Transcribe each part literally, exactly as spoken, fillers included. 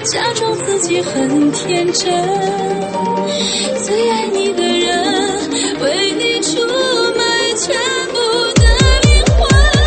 假装自己很天真，最爱你的人为你出卖全部的灵魂。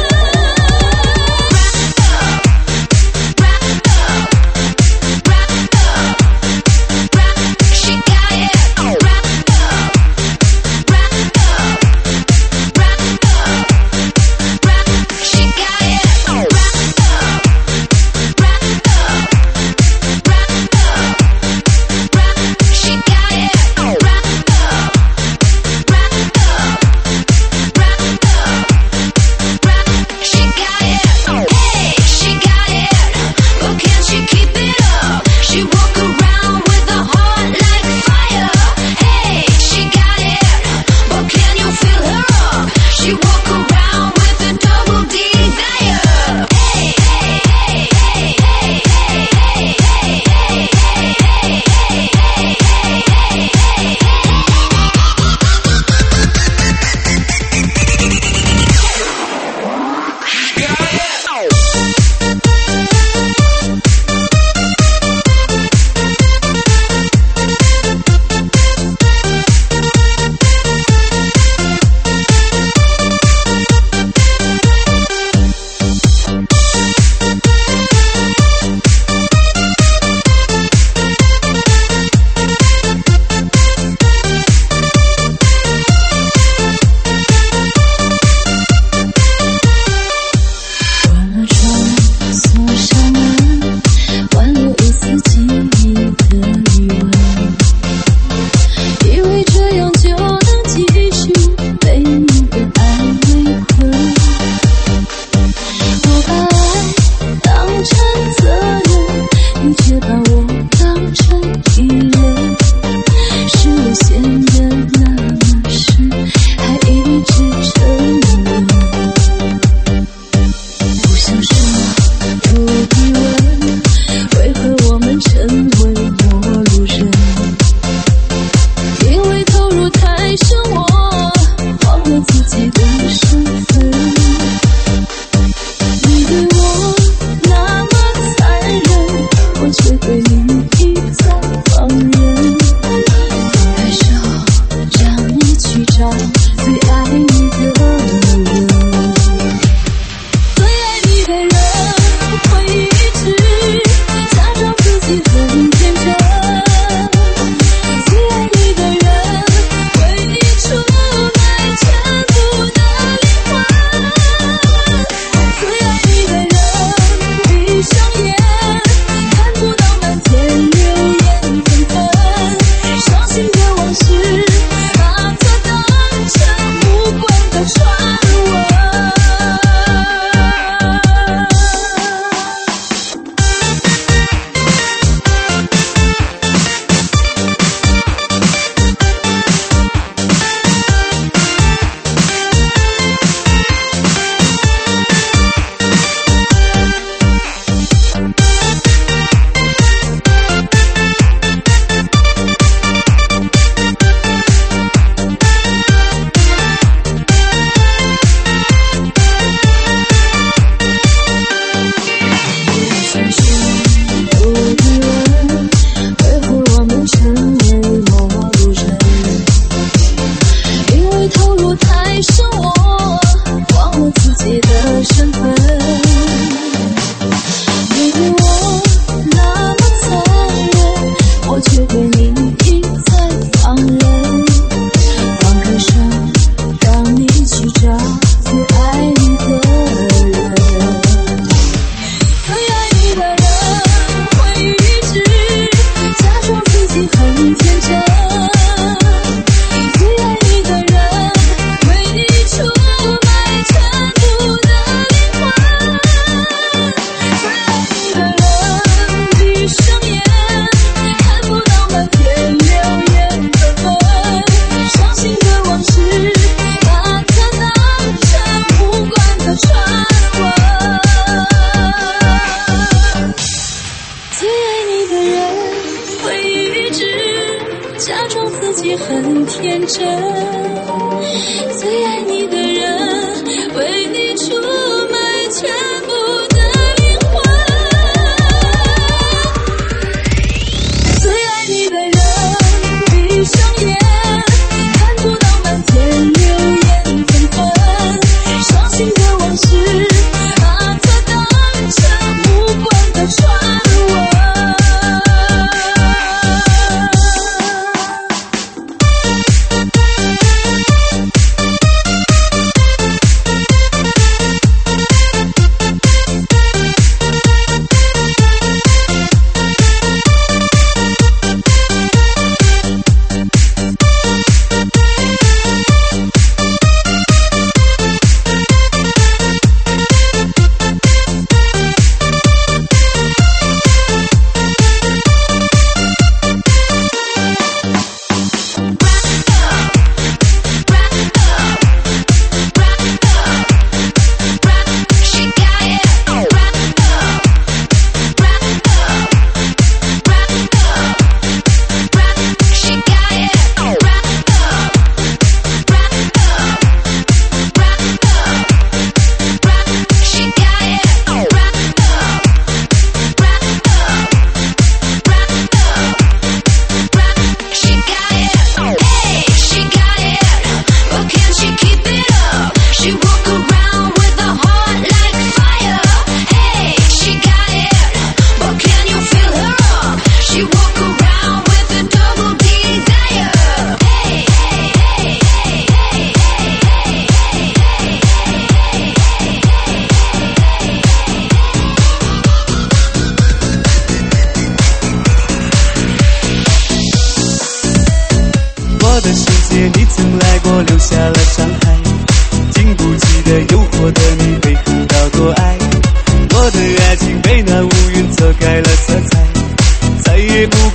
很天真，最爱你的人为你出卖全部的灵魂。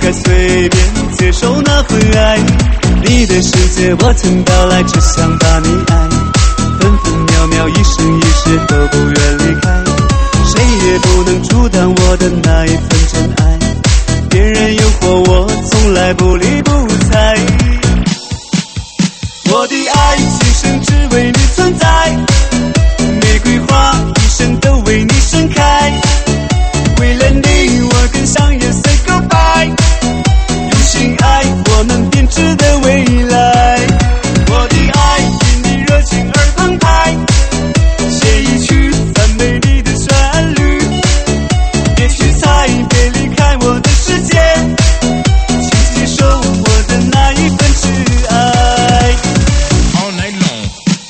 该随便接受那份爱。你的世界我曾到来，只想把你爱，分分秒秒一生一世都不愿离开，谁也不能阻挡我的那一份真爱。别人诱惑我从来不理不睬，我的爱今生只为你存在，玫瑰花一生都为你盛开，为了你我跟香烟 say goodbye， 用心爱我们编织的未来。我的爱因你热情而澎湃，写一曲赞美你的旋律，别去猜，别离开我的世界，请接受我的那一份挚爱。 All night long。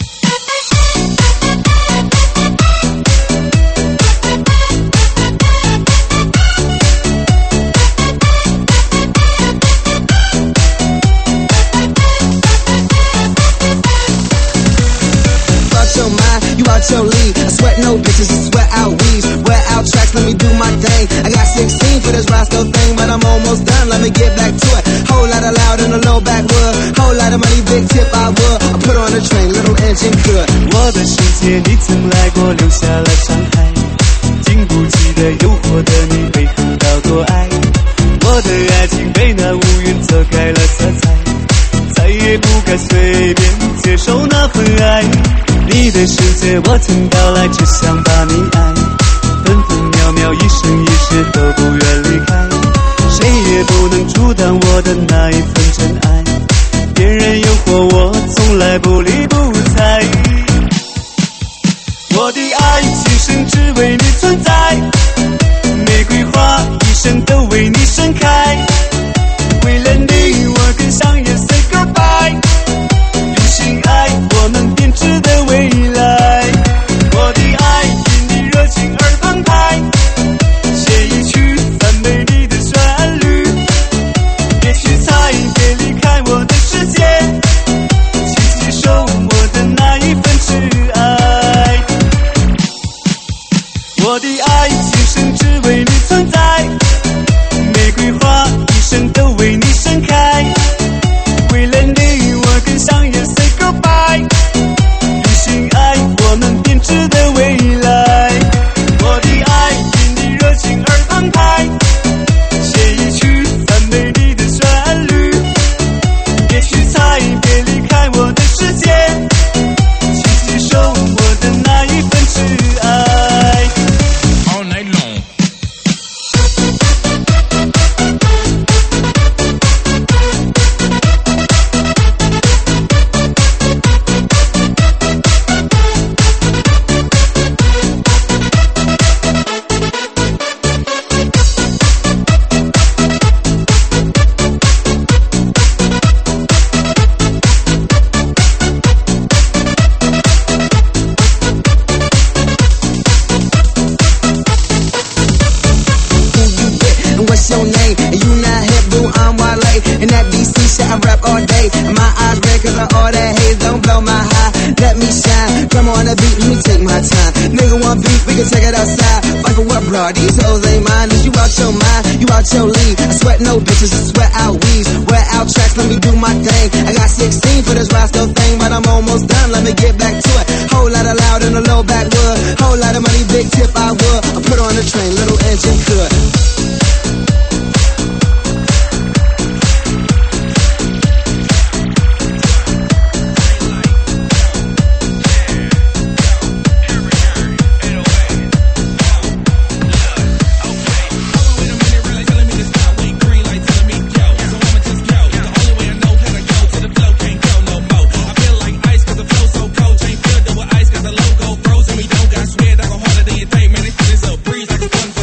Your mind, you out your league. I sweat no bitches, I sweat out weeds. Wear out tracks, let me do my thing. I got sixteen for this Roscoe thing, but I'm almost done, let me get back to it. Whole lot of loud in the low backwood. Whole lot of money, big tip I would. I put on the train, little engine good. 我的世界你曾来过，留下了伤害，经不起的诱惑的你被横刀夺爱。我的爱情被那乌云遮盖了色彩，再也不该随便接受那份爱。你的世界我曾到来，只想把你爱，分分秒秒一生一世都不愿离开，谁也不能阻挡我的那一份真爱。别人诱惑我从来不理不睬，我的爱今生只为你存在，玫瑰花一生都为你盛开，为了你我跟香烟 say goodbye， 用心爱我们编织的未来。我的爱因你热情而澎湃，写一曲赞美你的旋律，别去猜，别离开我的世界，请接受我的那一份挚爱。我的爱今生只为你存在，玫瑰花一生都为你盛开，为了你我跟香烟 say goodbye， 用心爱我们编织的未来。我的爱因你热情而澎湃，写一曲赞美你的旋律，别去猜，别离开我的世界，请接受我的那一份挚爱。 All night long。 What's your name? And you not hip, boo, I'm Wale. And that D C shit, I rap all day. And my eyes red cause of all that haze. Don't blow my high, let me shine. Come on the beat, let me take my time. Nigga want beef, we can check it outside. Fight for what, bro? These hoes ain't mine. Is you out your mind, you out your league. I sweat no bitches, I sweat out weeds. Wear out tracks, let me do my thing. I got sixteen for this Roscoe thing, but I'm almost done, let me get back to it. Whole lot of loud in the low backwood. Whole lot of money, big tip I would. I put on the train, little engine good. Logo frozen, we don't got sweat, I go harder than you think, man. It's a breeze like a one.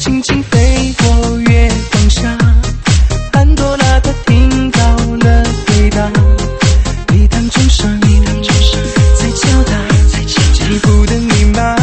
轻轻飞过月光下，潘多拉她听到了回答，礼堂钟声在敲打幸福的密码。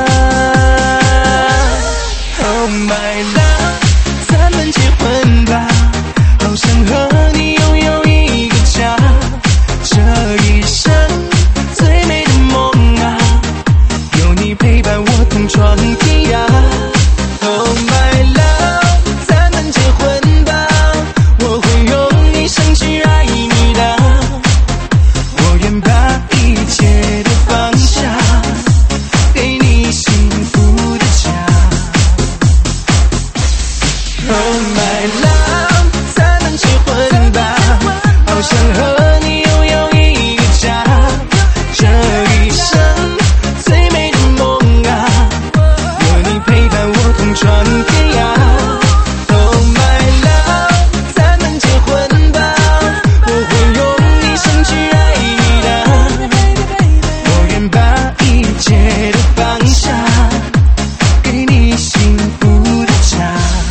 Oh my love， 咱们结婚吧，好想和你拥有一个家，这一生最美的梦啊，有你陪伴我同闯天涯。Oh my love， 咱们结婚吧，我会用一生去爱你的，我愿把一切都放下，给你幸福的家。Oh my love， 咱们结婚吧，好想和你拥有一个家，这一生最美的梦啊，有你陪伴我同闯天涯。Oh my love， 咱们结婚吧，我会用一生去爱你的，我愿把一切都放下，给你幸福的家。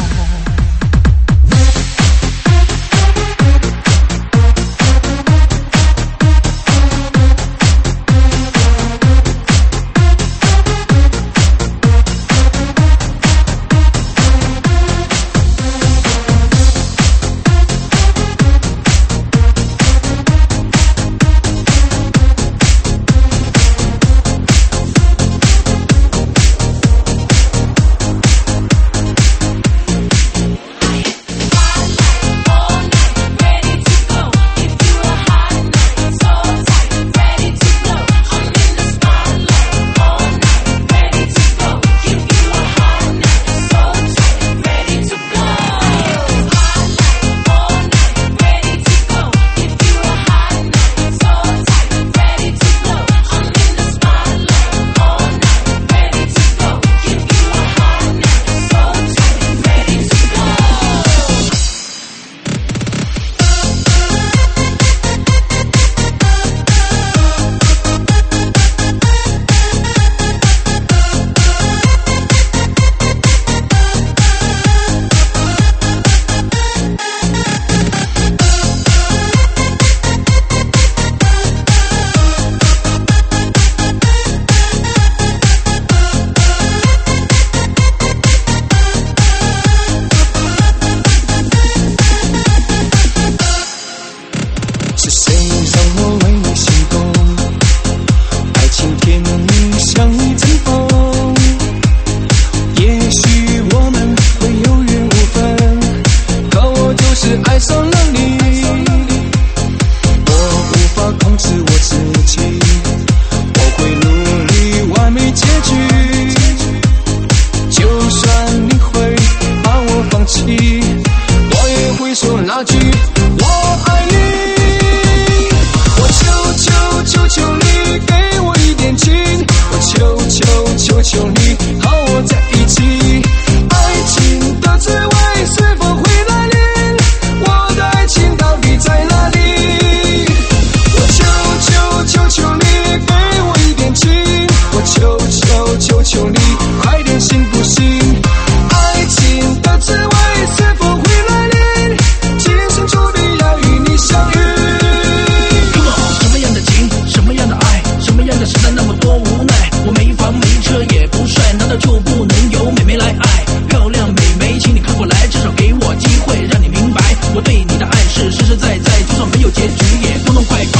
是谁让我为你心动？爱情甜蜜像一阵风，也许我们会有缘无分，可我就是爱上了你。我无法控制我自己，我会努力完美结局。就算你会把我放弃，我也会说那句我爱你。 求求你给我一点情，我求求求求你和我在一起。爱情的滋味是否会来临？我的爱情到底在哪里？我求求求求你给我一点情，我求求求求你快点行不行？爱情的滋味是否会来临？今生注定要与你相遇。 实在那么多无奈，我没房没车也不帅，难道就不能由美眉来爱？漂亮美眉，请你看过来，至少给我机会，让你明白我对你的爱是实实在在，就算没有结局也痛痛快快。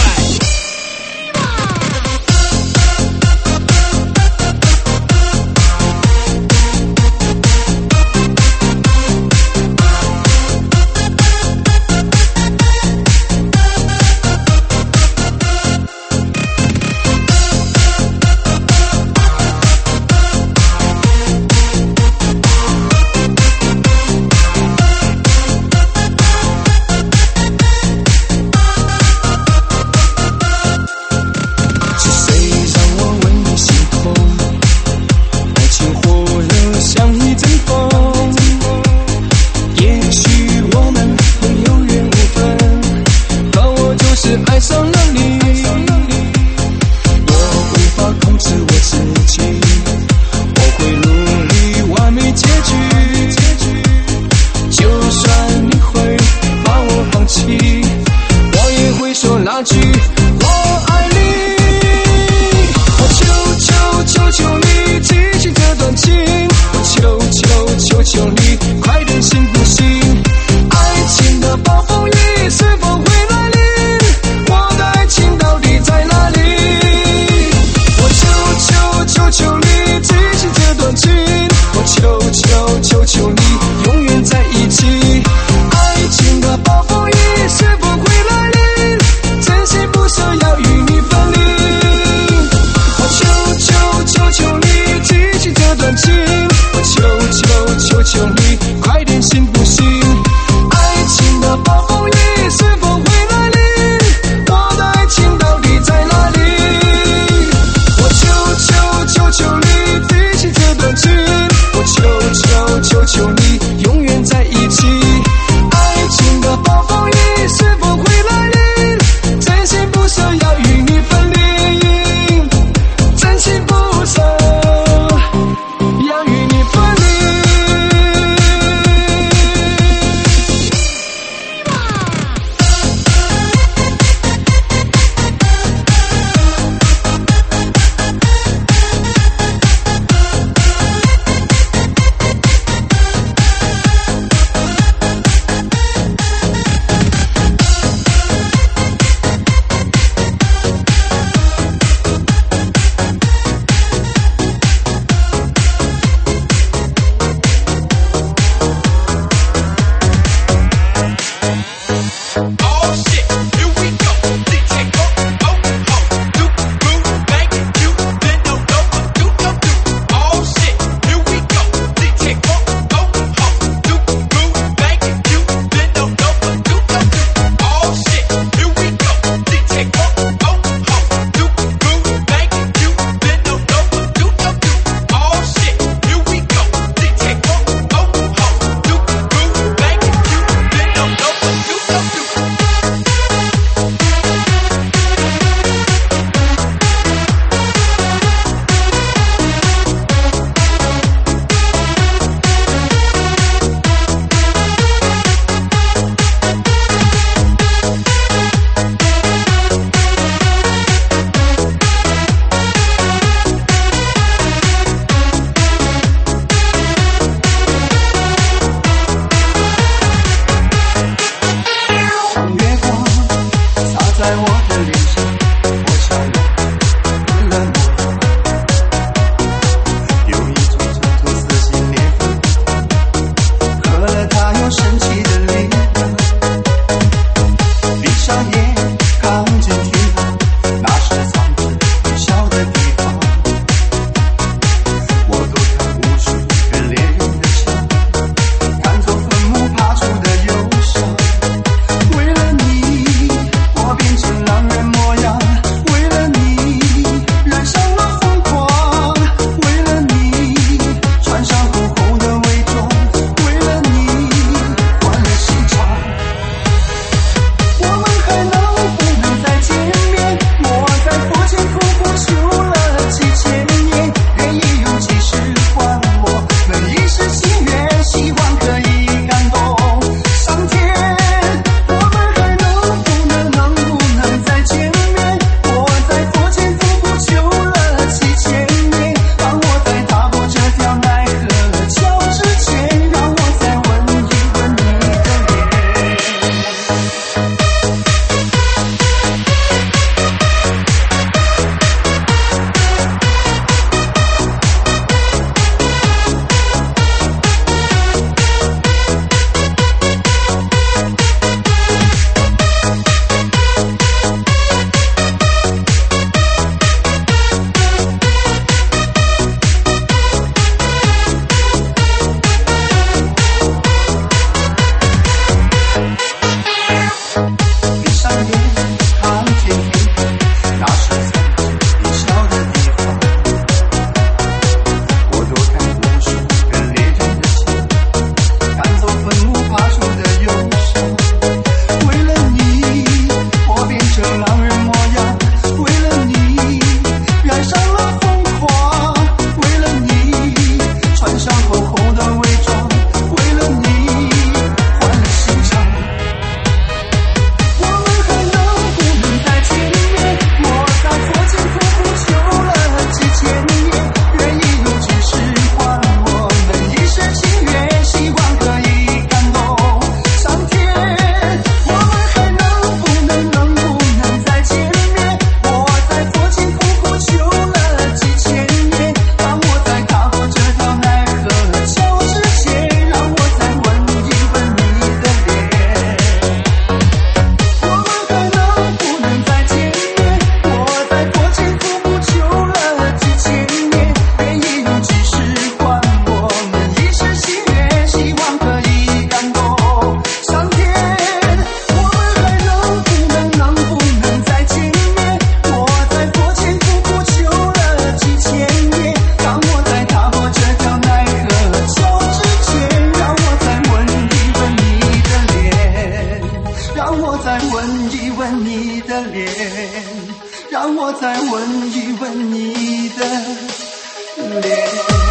恋。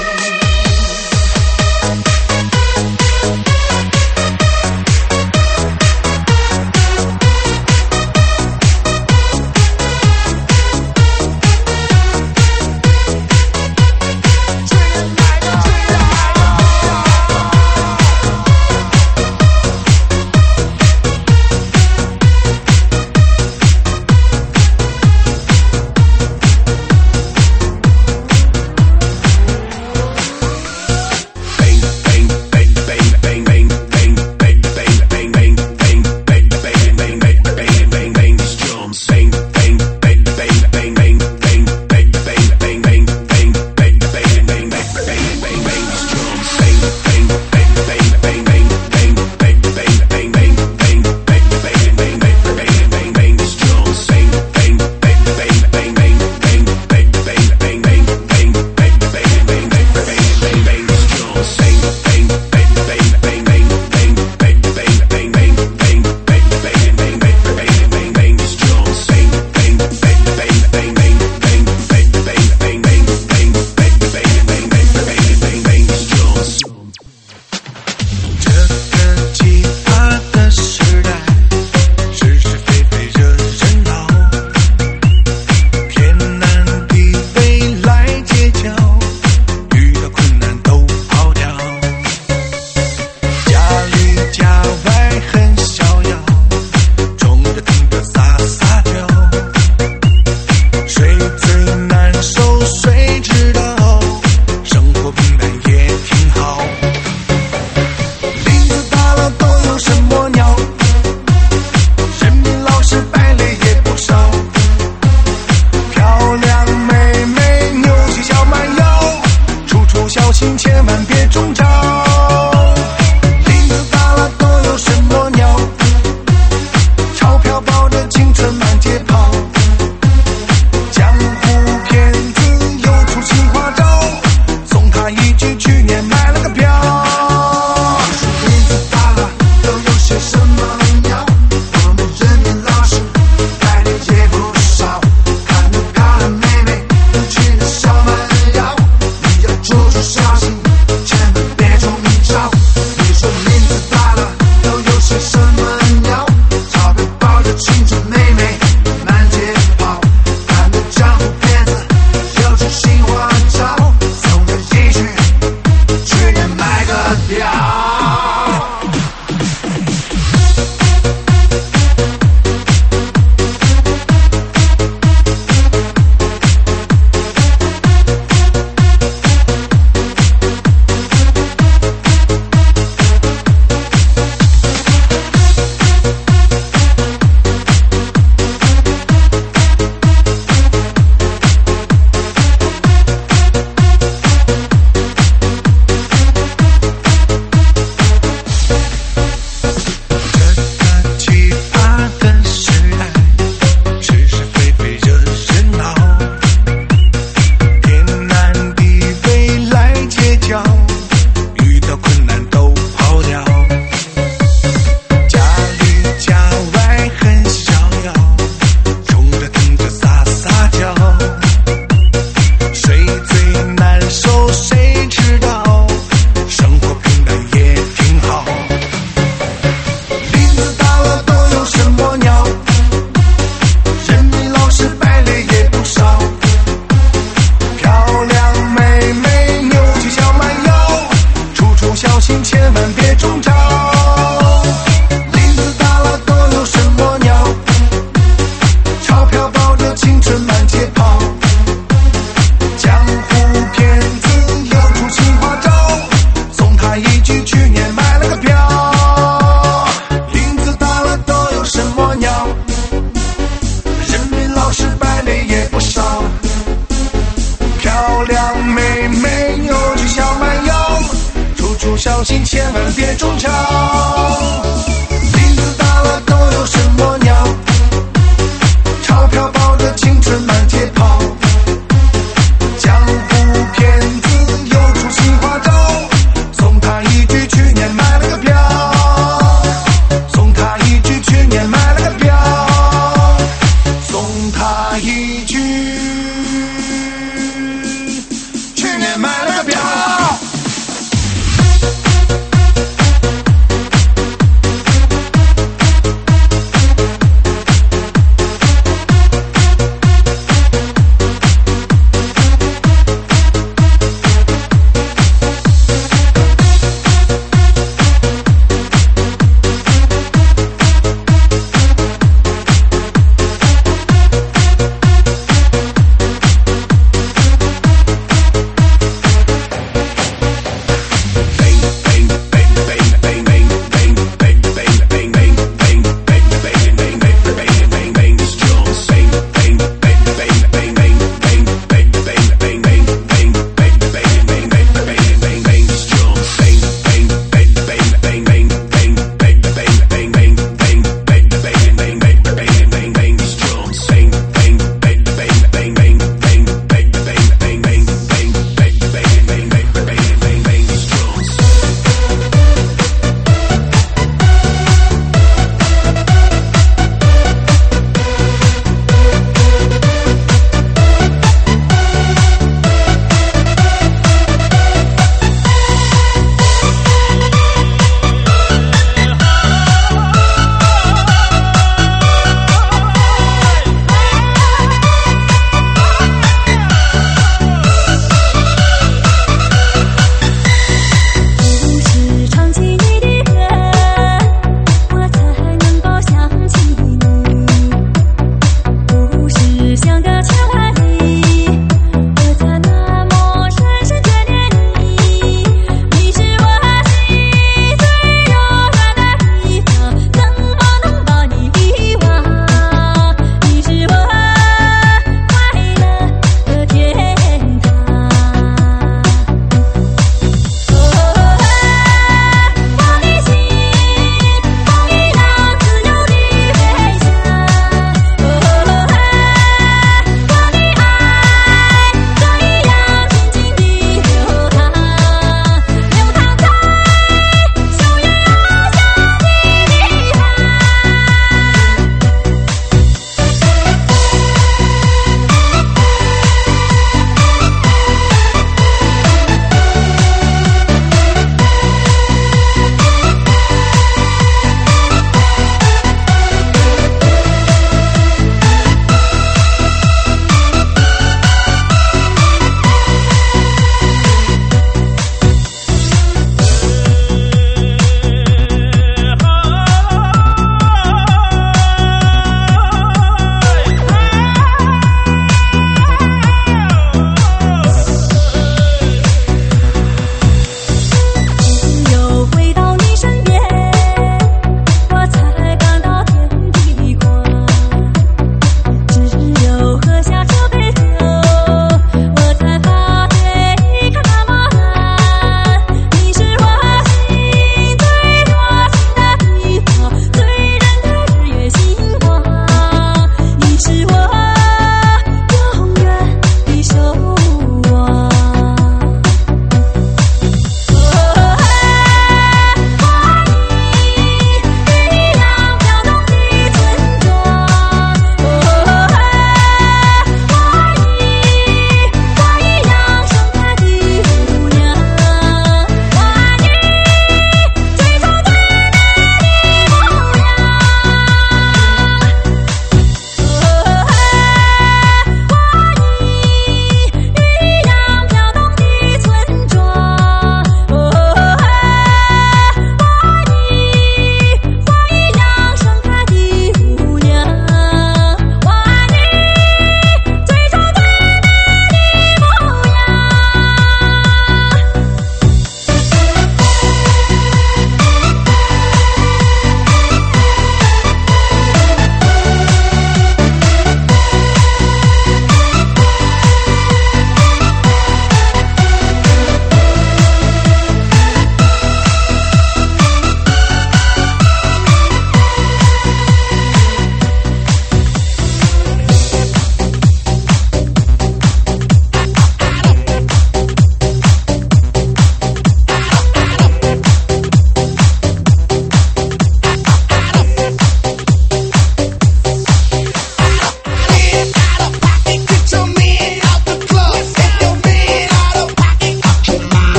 小心千万别中招。林子大了都有什么鸟？钞票抱着青春满街跑。江湖骗子又出新花招，送他一句去年买了个票，送他一句去年买了个票，送他一句去年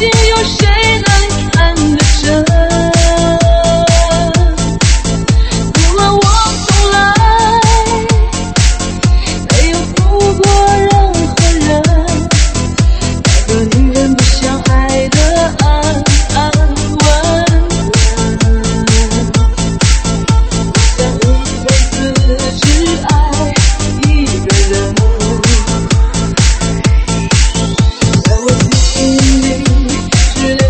情有谁能看得真？因为我从来没有负过任何人，那个女人不像爱的安安稳稳，想一辈子只爱一个人。在我的心里，只留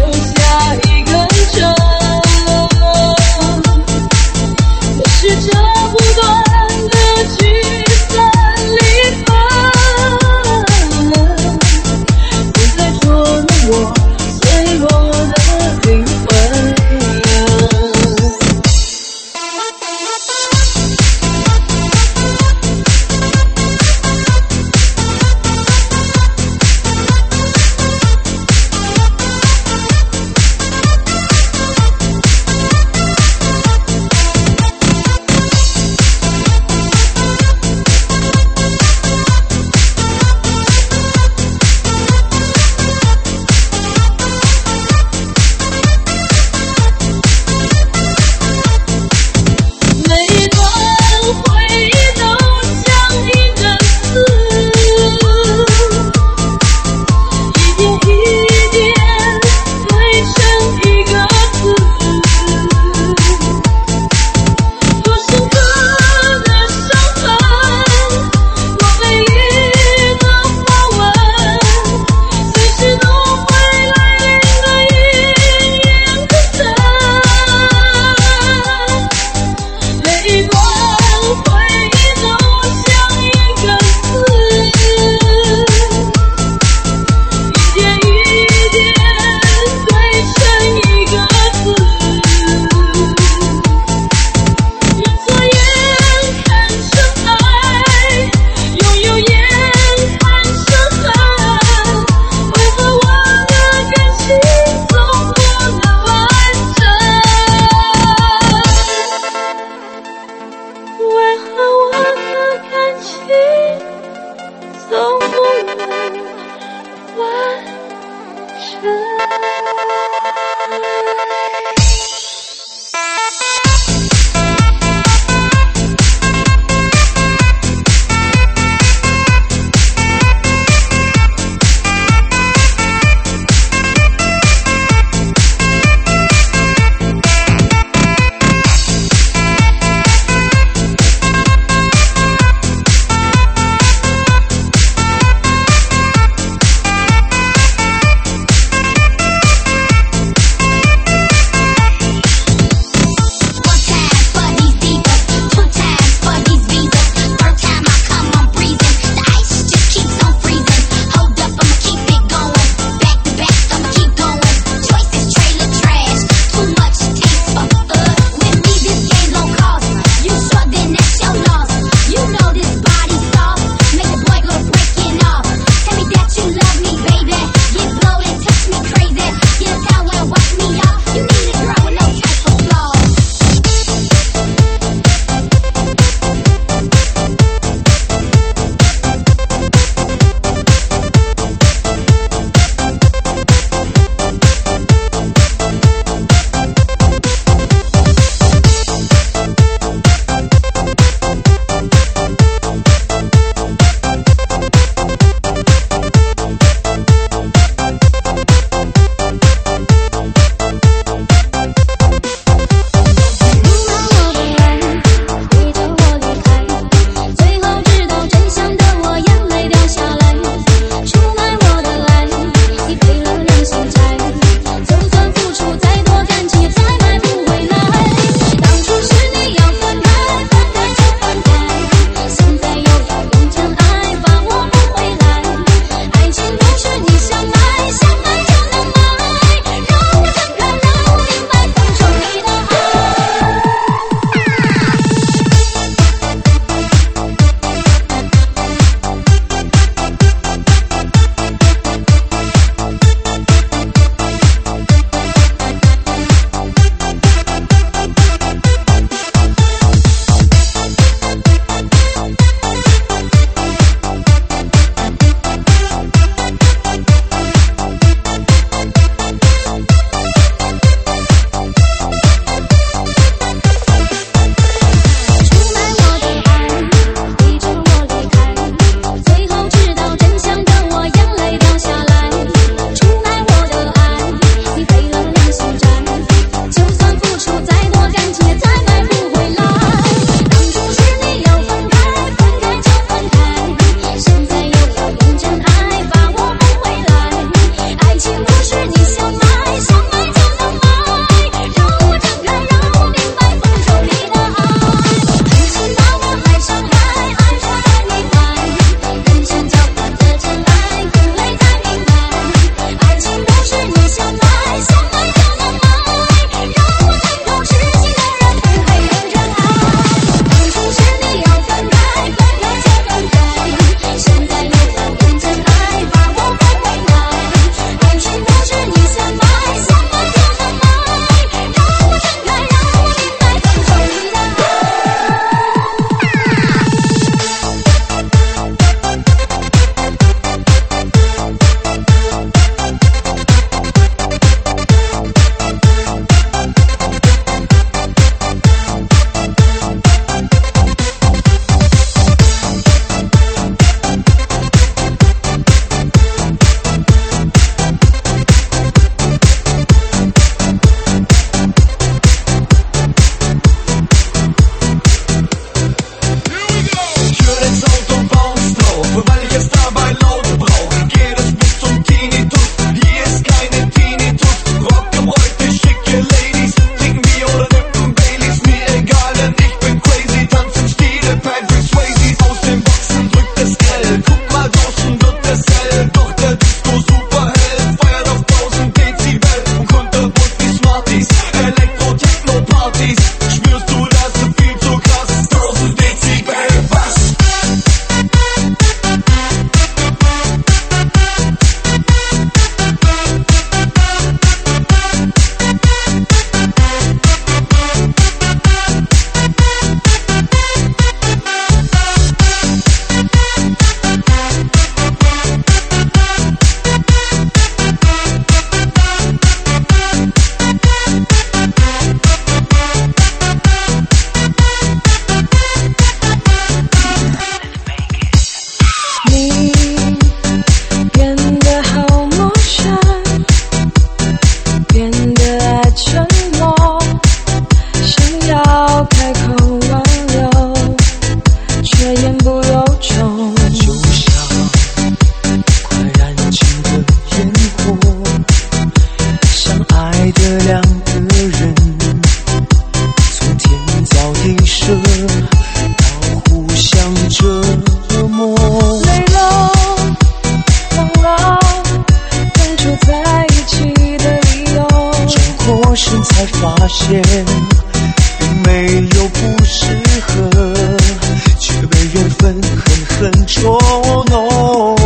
的两个人，从天造地设到互相折磨。 累了，忘了当初在一起的理由。 转过身才发现，并没有不适合，却被缘分狠狠捉弄。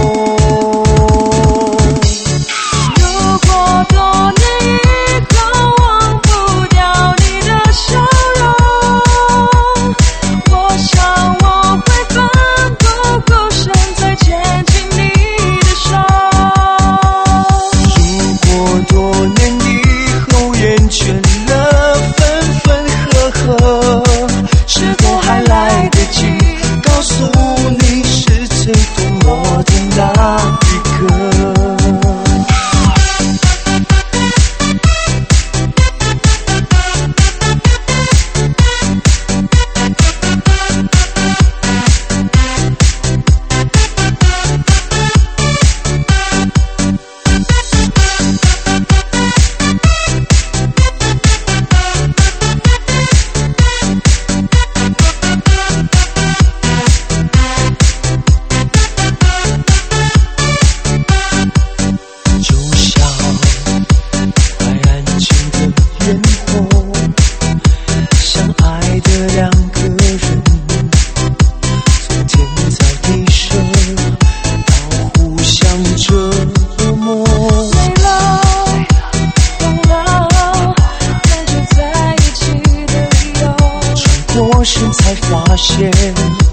才发现